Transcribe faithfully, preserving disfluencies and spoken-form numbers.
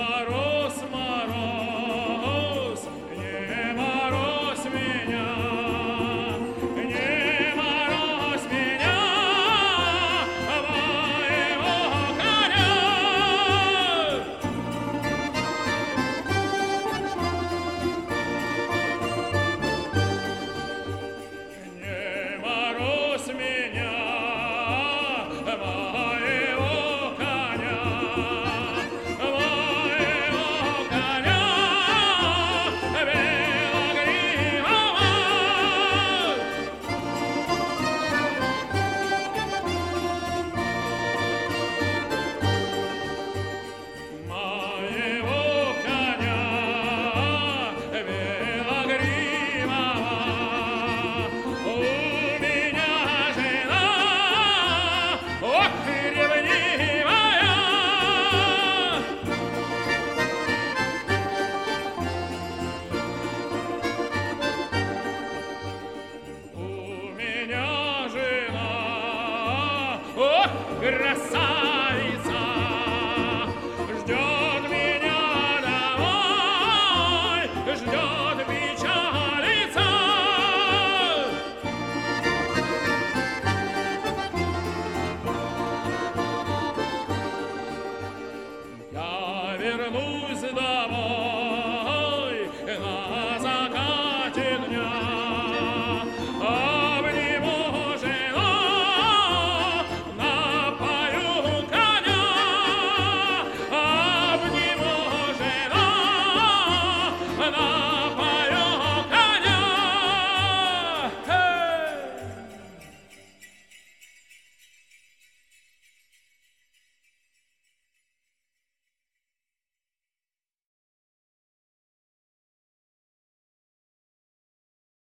мороз, мороз, не морозь меня, не морозь меня, моего коня. Не морозь меня, моего коня, моего коня белогривого. Моего коня белогривого. У меня жена, ох, ревнивая. У меня жена, ох, красавица, ждет меня домой, ждет печалица. Я вернусь домой.